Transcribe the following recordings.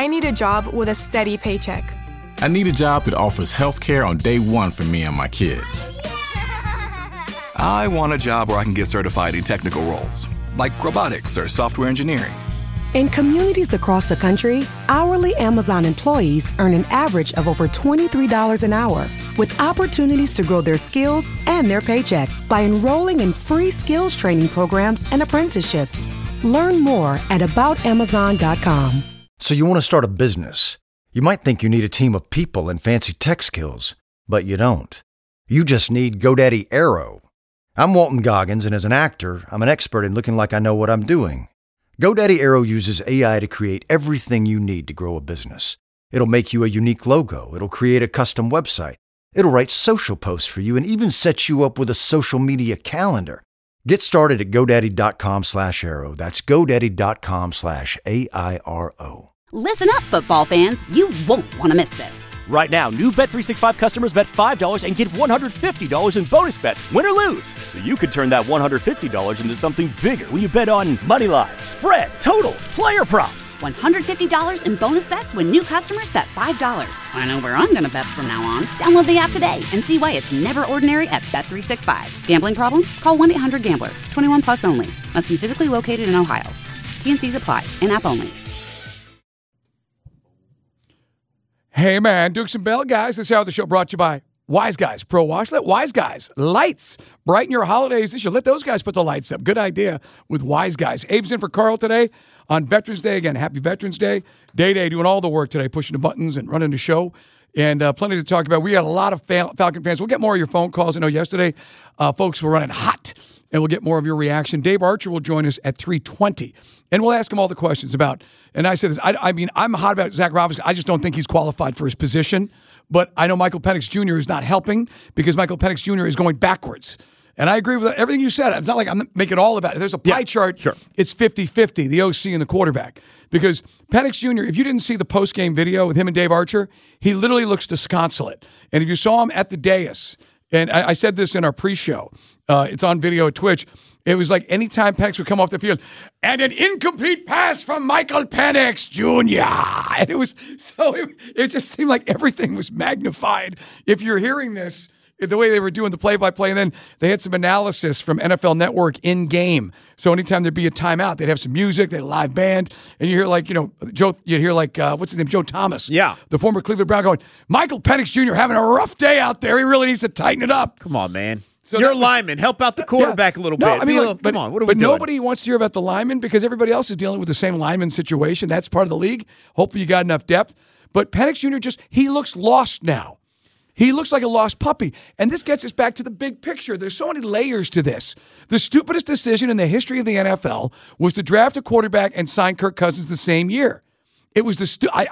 I need a job with a steady paycheck. I need a job that offers health care on day one for me and my kids. I want a job where I can get certified in technical roles, like robotics or software engineering. In communities across the country, hourly Amazon employees earn an average of over $23 an hour, with opportunities to grow their skills and their paycheck by enrolling in free skills training programs and apprenticeships. Learn more at aboutamazon.com. So you want to start a business. You might think you need a team of people and fancy tech skills, but you don't. You just need GoDaddy Aero. I'm Walton Goggins, and as an actor, I'm an expert in looking like I know what I'm doing. GoDaddy Aero uses AI to create everything you need to grow a business. It'll make you a unique logo. It'll create a custom website. It'll write social posts for you and even set you up with a social media calendar. Get started at GoDaddy.com/Aero. That's GoDaddy.com/AIRO. Listen up, football fans. You won't want to miss this. Right now, new Bet365 customers bet $5 and get $150 in bonus bets, win or lose. So you could turn that $150 into something bigger when you bet on money line, spread, totals, player props. $150 in bonus bets when new customers bet $5. I know where I'm going to bet from now on. Download the app today and see why it's never ordinary at Bet365. Gambling problem? Call 1-800-GAMBLER. 21 plus only. Must be physically located in Ohio. T&Cs apply. In-app only. Hey, man, Dukes and Bell, guys. This hour of the show brought to you by Wise Guys Pro Wash. Let Wise Guys lights brighten your holidays this year. Let those guys put the lights up. Good idea with Wise Guys. Abe's in for Carl today on Veterans Day. Again, happy Veterans Day. Day doing all the work today, pushing the buttons and running the show. And plenty to talk about. We had a lot of Falcon fans. We'll get more of your phone calls. I know yesterday folks were running hot, and we'll get more of your reaction. Dave Archer will join us at 3:20, and we'll ask him all the questions about. And I said this, I mean, I'm hot about Zach Robinson. I just don't think he's qualified for his position. But I know Michael Penix Jr. is not helping because Michael Penix Jr. is going backwards. And I agree with everything you said. It's not like I'm making all about it. There's a pie chart. Sure. It's 50-50, the OC and the quarterback. Because Penix Jr., if you didn't see the post-game video with him and Dave Archer, he literally looks disconsolate. And if you saw him at the dais, and I said this in our pre-show, it's on video at Twitch, it was like anytime Penix would come off the field, and an incomplete pass from Michael Penix Jr. And it was so, it just seemed like everything was magnified. If you're hearing this, the way they were doing the play-by-play, and then they had some analysis from NFL Network in-game. So anytime there'd be a timeout, they'd have some music, they'd have a live band, and you hear like, Joe, you'd hear like, what's his name, Joe Thomas. Yeah. The former Cleveland Brown going, Michael Penix Jr. having a rough day out there. He really needs to tighten it up. Come on, man. So you're a lineman. Help out the quarterback a little bit. I mean, come on, what are we doing? But nobody wants to hear about the lineman because everybody else is dealing with the same lineman situation. That's part of the league. Hopefully you got enough depth. But Penix Jr. he looks lost now. He looks like a lost puppy. And this gets us back to the big picture. There's so many layers to this. The stupidest decision in the history of the NFL was to draft a quarterback and sign Kirk Cousins the same year. It was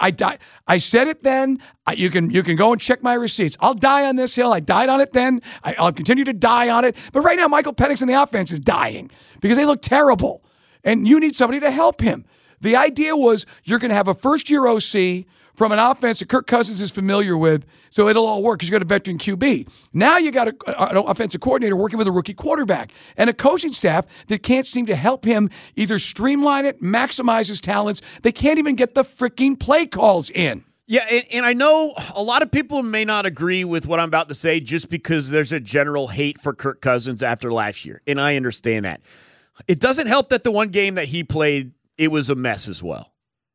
I said it then. You can go and check my receipts. I'll die on this hill. I died on it then. I'll continue to die on it. But right now, Michael Penix and the offense is dying because they look terrible. And you need somebody to help him. The idea was you're going to have a first-year OC from an offense that Kirk Cousins is familiar with, so it'll all work because you got a veteran QB. Now you got an offensive coordinator working with a rookie quarterback and a coaching staff that can't seem to help him either streamline it, maximize his talents. They can't even get the freaking play calls in. Yeah, and I know a lot of people may not agree with what I'm about to say just because there's a general hate for Kirk Cousins after last year, and I understand that. It doesn't help that the one game that he played, it was a mess as well.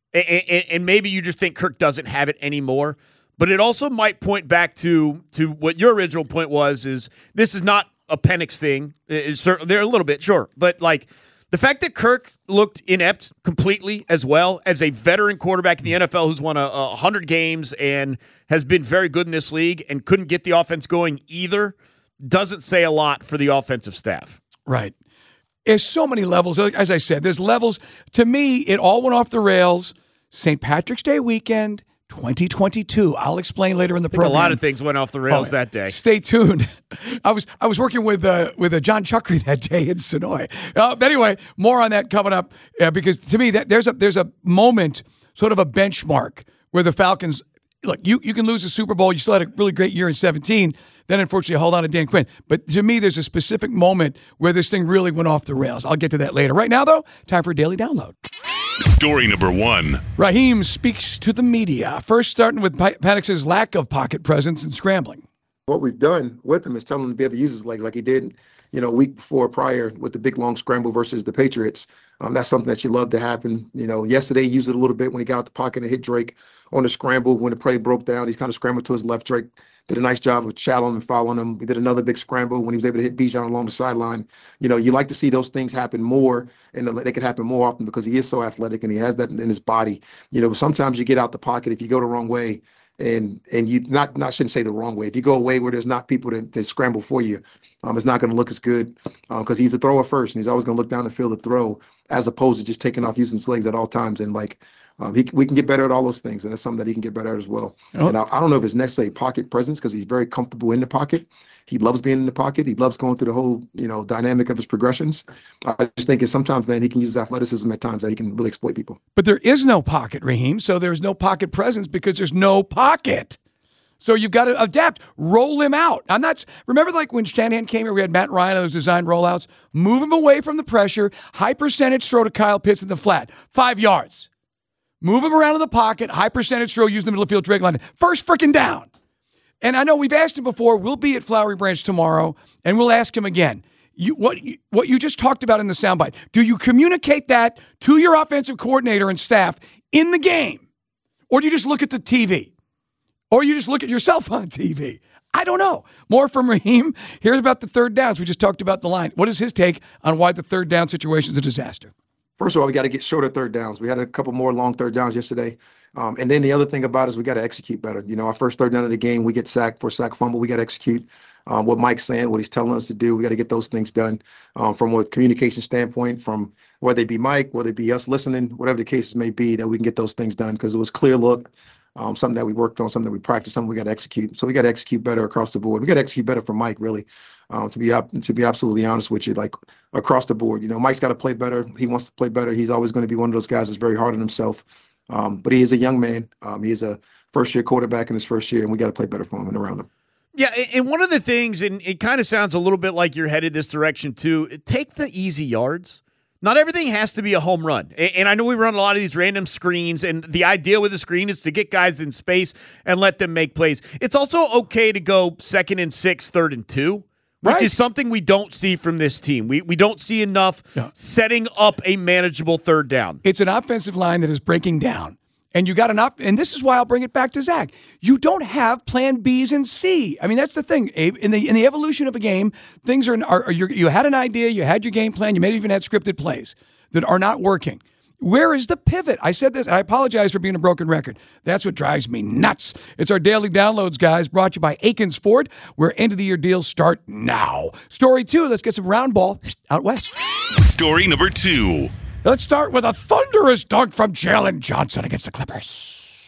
And maybe you just think Kirk doesn't have it anymore, but it also might point back to what your original point was, is this is not a Penix thing. They're a little bit, sure, but like the fact that Kirk looked inept completely as well as a veteran quarterback in the NFL who's won 100 games and has been very good in this league and couldn't get the offense going either doesn't say a lot for the offensive staff. Right. There's so many levels. As I said, there's levels. To me, it all went off the rails. St. Patrick's Day weekend, 2022. I'll explain later in the program. A lot of things went off the rails that day. Stay tuned. I was working with John Chuckery that day in Sonoy. But anyway, more on that coming up because to me there's a moment, sort of a benchmark where the Falcons. Look, you can lose the Super Bowl. You still had a really great year in 2017. Then, unfortunately, hold on to Dan Quinn. But to me, there's a specific moment where this thing really went off the rails. I'll get to that later. Right now, though, time for a daily download. Story number 1. Raheem speaks to the media. First, starting with Penix's lack of pocket presence and scrambling. What we've done with him is tell him to be able to use his legs like he did, a week before prior with the big long scramble versus the Patriots. That's something that you love to happen. Yesterday he used it a little bit when he got out the pocket and hit Drake on the scramble. When the play broke down, he's kind of scrambled to his left. Drake did a nice job of shadowing and following him. He did another big scramble when he was able to hit Bijan along the sideline. You like to see those things happen more, and they could happen more often because he is so athletic and he has that in his body. Sometimes you get out the pocket if you go the wrong way. And you shouldn't say the wrong way. If you go away where there's not people that scramble for you, it's not going to look as good because he's a thrower first, and he's always going to look down the field to throw as opposed to just taking off using his legs at all times. And we can get better at all those things, and that's something that he can get better at as well. Oh. And I don't know if it's necessarily pocket presence because he's very comfortable in the pocket. He loves being in the pocket. He loves going through the whole, dynamic of his progressions. I just think sometimes, man, he can use athleticism at times that he can really exploit people. But there is no pocket, Raheem, so there's no pocket presence because there's no pocket. So you've got to adapt. Roll him out. Remember like when Shanahan came here, we had Matt Ryan, those design rollouts. Move him away from the pressure. High percentage throw to Kyle Pitts in the flat. 5 yards. Move him around in the pocket. High percentage throw, use the middle of the field, Drake line. First freaking down. And I know we've asked him before. We'll be at Flowery Branch tomorrow, and we'll ask him again. What you just talked about in the soundbite, do you communicate that to your offensive coordinator and staff in the game? Or do you just look at the TV? Or you just look at yourself on TV? I don't know. More from Raheem. Here's about the third downs. We just talked about the line. What is his take on why the third down situation is a disaster? First of all, we got to get shorter third downs. We had a couple more long third downs yesterday. And then the other thing about it is we got to execute better. Our first third down of the game, we get sacked for a sack fumble. We got to execute what Mike's saying, what he's telling us to do. We got to get those things done from a communication standpoint, from whether it be Mike, whether it be us listening, whatever the cases may be, that we can get those things done because it was clear look, something that we worked on, something that we practiced, something we got to execute. So we got to execute better across the board. We got to execute better for Mike, really, to be absolutely honest with you, like across the board. Mike's got to play better. He wants to play better. He's always going to be one of those guys that's very hard on himself. But he is a young man. He is a first-year quarterback in his first year, and we got to play better for him and around him. Yeah, and one of the things, and it kind of sounds a little bit like you're headed this direction too, take the easy yards. Not everything has to be a home run. And I know we run a lot of these random screens, and the idea with the screen is to get guys in space and let them make plays. It's also okay to go 2nd and 6, 3rd and 2. Which is something we don't see from this team. We don't see enough setting up a manageable third down. It's an offensive line that is breaking down. And you got and this is why I'll bring it back to Zach. You don't have plan B's and C. I mean, that's the thing, Abe. In the evolution of a game, things you had an idea, you had your game plan, you may even had scripted plays that are not working. Where is the pivot? I said this, and I apologize for being a broken record. That's what drives me nuts. It's our daily downloads, guys, brought to you by Aikens Ford, where end-of-the-year deals start now. Story 2, let's get some round ball out west. Story number 2. Let's start with a thunderous dunk from Jalen Johnson against the Clippers.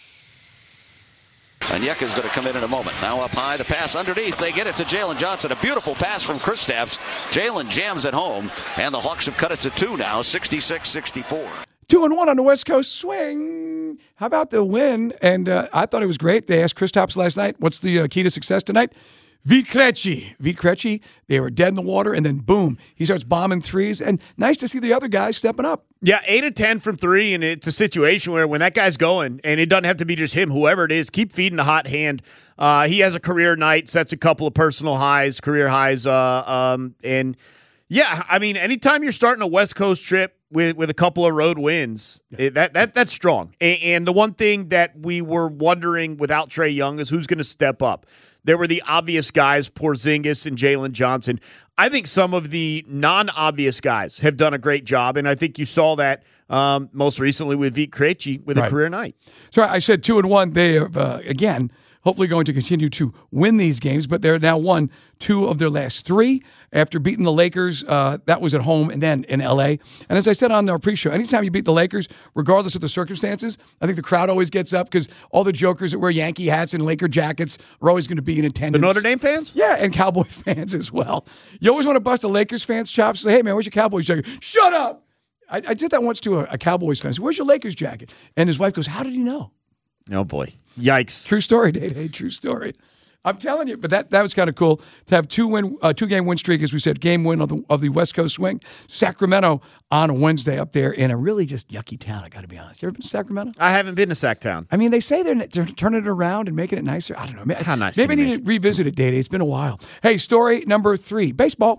Onyeka's going to come in a moment. Now up high, the pass underneath. They get it to Jalen Johnson. A beautiful pass from Kristaps. Jalen jams it home, and the Hawks have cut it to 2 now, 66-64. 2-1 on the West Coast swing. How about the win? And I thought it was great. They asked Kristaps last night, what's the key to success tonight? Vit Krejci. They were dead in the water, and then boom, he starts bombing threes. And nice to see the other guys stepping up. Yeah, 8 of 10 from 3, and it's a situation where when that guy's going, and it doesn't have to be just him, whoever it is, keep feeding the hot hand. He has a career night, sets a couple of personal highs, career highs, and yeah, I mean, anytime you're starting a West Coast trip with a couple of road wins, that's strong. And the one thing that we were wondering without Trae Young is who's going to step up. There were the obvious guys, Porzingis and Jalen Johnson. I think some of the non-obvious guys have done a great job, and I think you saw that most recently with Vit Krejci with a career night. So I said 2-1. They have, again, hopefully going to continue to win these games, but they're now won 2 of their last 3 after beating the Lakers. That was at home and then in L.A. And as I said on our pre-show, anytime you beat the Lakers, regardless of the circumstances, I think the crowd always gets up because all the jokers that wear Yankee hats and Laker jackets are always going to be in attendance. The Notre Dame fans? Yeah, and Cowboy fans as well. You always want to bust a Lakers fan's chops. Say, hey, man, where's your Cowboys jacket? Shut up! I did that once to a Cowboys fan. I said, where's your Lakers jacket? And his wife goes, how did he know? Oh, boy. Yikes. True story, Day-Day. True story. I'm telling you, but that was kind of cool to have two-game win streak, as we said, game win of the West Coast swing. Sacramento on a Wednesday up there in a really just yucky town, I got to be honest. You ever been to Sacramento? I haven't been to Sacktown. I mean, they say they're turning it around and making it nicer. I don't know. How nice Maybe I need to revisit it, Day-Day. It's been a while. Hey, story number 3, baseball.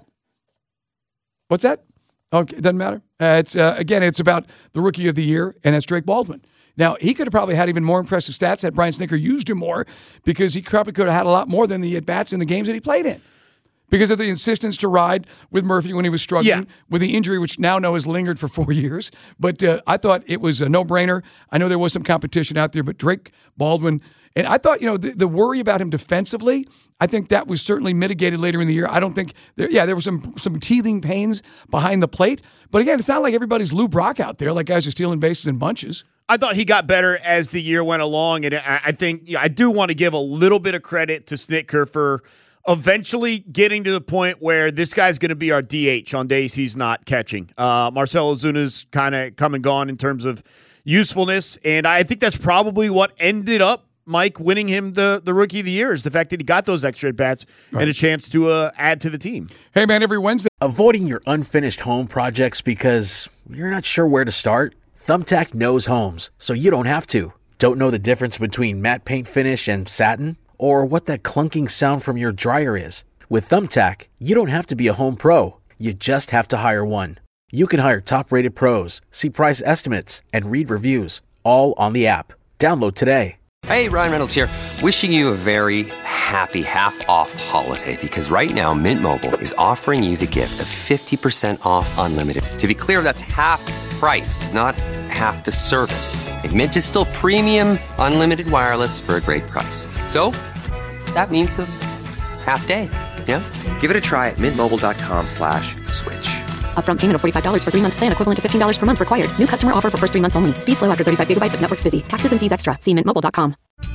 What's that? Okay, it doesn't matter. It's about the Rookie of the Year, and that's Drake Baldwin. Now, he could have probably had even more impressive stats had Brian Snitker used him more, because he probably could have had a lot more than the at-bats in the games that he played in, because of the insistence to ride with Murphy when he was struggling with the injury, which now has lingered for 4 years. But I thought it was a no-brainer. I know there was some competition out there, but Drake Baldwin, and I thought, the worry about him defensively, I think that was certainly mitigated later in the year. I don't think, there were some teething pains behind the plate. But again, it's not like everybody's Lou Brock out there, like guys are stealing bases in bunches. I thought he got better as the year went along, and I think I do want to give a little bit of credit to Snitker for eventually getting to the point where this guy's going to be our DH on days he's not catching. Marcell Ozuna's kind of come and gone in terms of usefulness, and I think that's probably what ended up Mike winning him the Rookie of the Year, is the fact that he got those extra at-bats and a chance to add to the team. Hey, man, every Wednesday. Avoiding your unfinished home projects because you're not sure where to start? Thumbtack knows homes, so you don't have to. Don't know the difference between matte paint finish and satin? Or what that clunking sound from your dryer is? With Thumbtack, you don't have to be a home pro. You just have to hire one. You can hire top-rated pros, see price estimates, and read reviews, all on the app. Download today. Hey, Ryan Reynolds here. Wishing you a very happy half-off holiday, because right now Mint Mobile is offering you the gift of 50% off unlimited. To be clear, that's half price, not half the service. And Mint is still premium unlimited wireless for a great price. So that means a half day. Yeah? Give it a try at mintmobile.com/switch. Upfront payment of $45 for 3-month plan, equivalent to $15 per month required. New customer offer for first 3 months only. Speed slow after 35 gigabytes if network's busy. Taxes and fees extra. See mintmobile.com.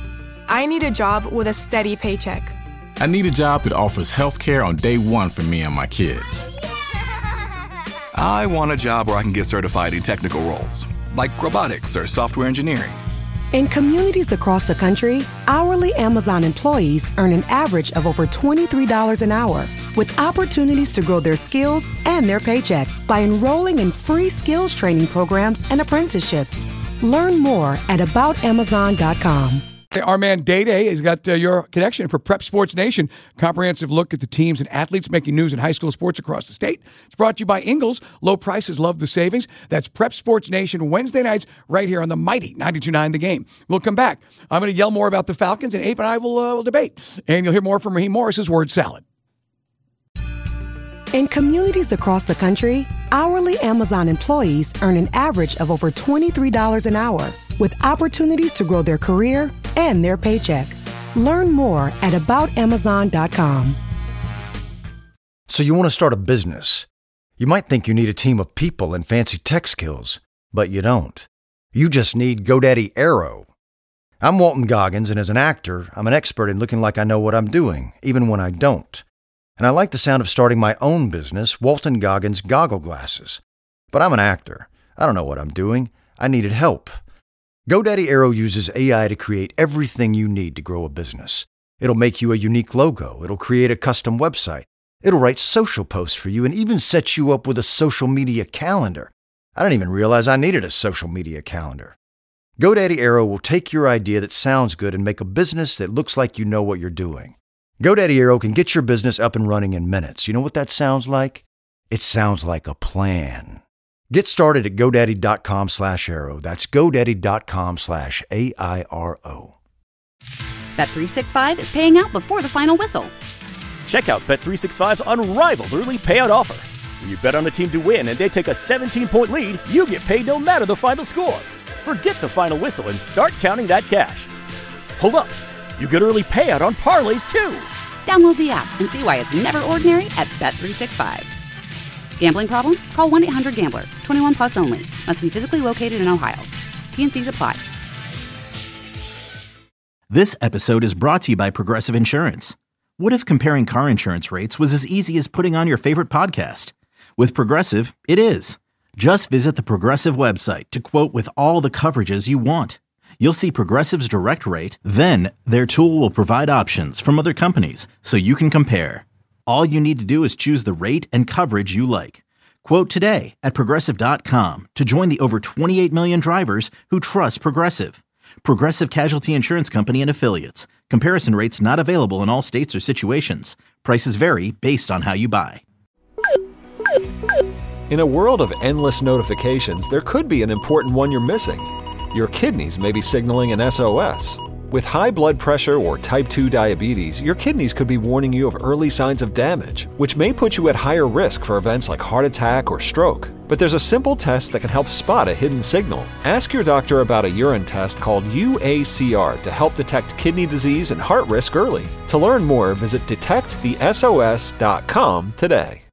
I need a job with a steady paycheck. I need a job that offers health care on day one for me and my kids. I want a job where I can get certified in technical roles, like robotics or software engineering. In communities across the country, hourly Amazon employees earn an average of over $23 an hour, with opportunities to grow their skills and their paycheck by enrolling in free skills training programs and apprenticeships. Learn more at aboutamazon.com. Our man Day-Day has got your connection for Prep Sports Nation. Comprehensive look at the teams and athletes making news in high school sports across the state. It's brought to you by Ingles. Low prices, love the savings. That's Prep Sports Nation Wednesday nights right here on the mighty 92.9 The Game. We'll come back. I'm going to yell more about the Falcons, and Abe and I will debate. And you'll hear more from Raheem Morris's Word Salad. In communities across the country, hourly Amazon employees earn an average of over $23 an hour, with opportunities to grow their career and their paycheck. Learn more at aboutamazon.com. So you want to start a business. You might think you need a team of people and fancy tech skills, but you don't. You just need GoDaddy Aero. I'm Walton Goggins, and as an actor, I'm an expert in looking like I know what I'm doing, even when I don't. And I like the sound of starting my own business, Walton Goggins Goggle Glasses. But I'm an actor. I don't know what I'm doing. I needed help. GoDaddy Aero uses AI to create everything you need to grow a business. It'll make you a unique logo. It'll create a custom website. It'll write social posts for you and even set you up with a social media calendar. I didn't even realize I needed a social media calendar. GoDaddy Aero will take your idea that sounds good and make a business that looks like you know what you're doing. GoDaddy Aero can get your business up and running in minutes. You know what that sounds like? It sounds like a plan. Get started at GoDaddy.com/Aero. That's GoDaddy.com/AIRO. Bet365 is paying out before the final whistle. Check out Bet365's unrivaled early payout offer. When you bet on a team to win and they take a 17-point lead, you get paid no matter the final score. Forget the final whistle and start counting that cash. Hold up. You get early payout on parlays, too. Download the app and see why it's never ordinary at Bet365. Gambling problem? Call 1-800-GAMBLER. 21 plus only. Must be physically located in Ohio. T&Cs apply. This episode is brought to you by Progressive Insurance. What if comparing car insurance rates was as easy as putting on your favorite podcast? With Progressive, it is. Just visit the Progressive website to quote with all the coverages you want. You'll see Progressive's direct rate, then their tool will provide options from other companies so you can compare. All you need to do is choose the rate and coverage you like. Quote today at Progressive.com to join the over 28 million drivers who trust Progressive. Progressive Casualty Insurance Company and Affiliates. Comparison rates not available in all states or situations. Prices vary based on how you buy. In a world of endless notifications, there could be an important one you're missing. Your kidneys may be signaling an SOS. With high blood pressure or type 2 diabetes, your kidneys could be warning you of early signs of damage, which may put you at higher risk for events like heart attack or stroke. But there's a simple test that can help spot a hidden signal. Ask your doctor about a urine test called UACR to help detect kidney disease and heart risk early. To learn more, visit detectthesos.com today.